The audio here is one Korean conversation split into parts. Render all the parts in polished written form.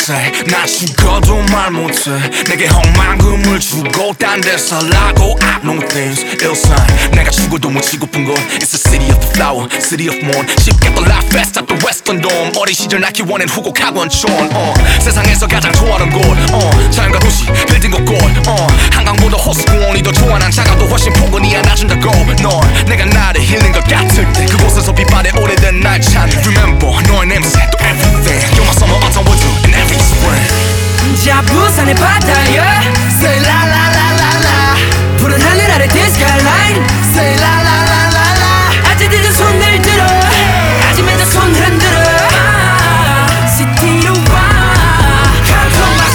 say 나 죽어도 말 못해 내게 헛만금을 주고 딴 데 살라고 I know things ill sign 내가 죽어도 못 치고픈 건 It's the city of the flower, city of morn 쉽게 또 life fast at the western dome 어린 시절 나 키워낸 후곡 학원촌 세상에서 가장 좋아하는 곳 자연과 도시 빌딩과 꽃 한강보다 호수공원이 더 좋아 난 작아도 훨씬 포근히 안아준다고 넌 내가 나를 힐링 것 같을 때 그곳에서 빛바래 오래된 날 찾네 Remember 너의 냄새 또 everything You're my summer, autumn, winter and every spring 자 부산의 바다야 Say la la la la la 푸른 하늘 아래 the skyline Say la la la la la 아직 늦은 손을 들어 아직 먼저 손 흔들어 시티로 와 Come to my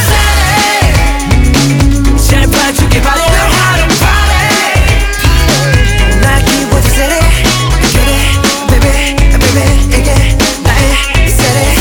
city 잘 봐주길 바래 너 하루 party 날 키워준 city 그래 baby baby 이게 나의 city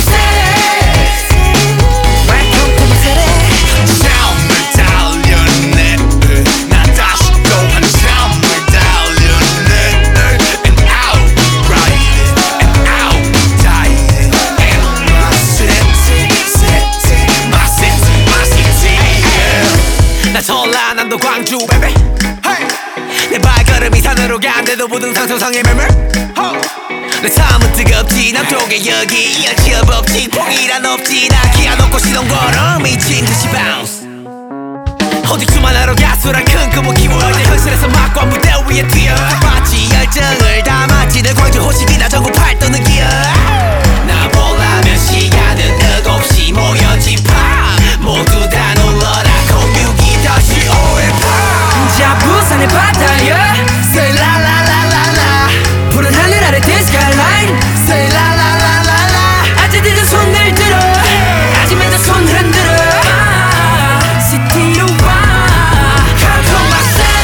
전라남도 광주 baby 내 발걸음이 산으로 간대도 부등산 소상의 매물 내 삶은 뜨겁지 남쪽에 여기 이어지어 없지 폭이란 없지 나 기아 놓고 시동 걸어 미친 듯이 bounce 어디쯤만 하러 가수라 큰 꿈을 키워 이제 현실에서 막과 무대 위에 뛰어 마치 열정을 담았지 늘 광주 호식이나 전국 팔도는 기어 나 보려면 시간은 7시 모여진 밤 모두 다 놀러라 공유기 다시 오해파 자 부산의 바다야 Say la la la la la 푸른 하늘 아래 the skyline Say la la la la la 아직 늦은 손을 들어 아직 먼저 손 흔들어 시티로 와 Come to my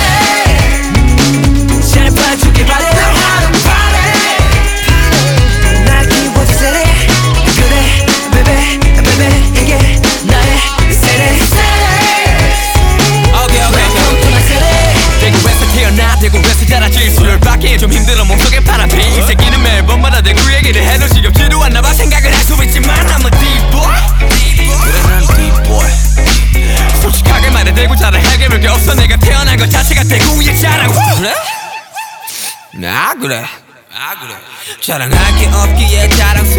city 잘 봐주길 바래 너 하루 party 날 키워준 city 그래 baby baby 이게 나의 city 대구에서 태어나 대구에서 자라지 술을 받기 좀 힘들어 몸속에 파란피 이 새끼는 매번마다 대구 얘기를 해도 지겹지도 않나봐 생각을 할 수 있지만 I'm a deep boy 그래 난 deep boy 솔직하게 말해 대구 자랑 해결할 게 없어 내가 태어난 것 자체가 대구의 자랑 그래? 아 그래 자랑할 게 없기에 자랑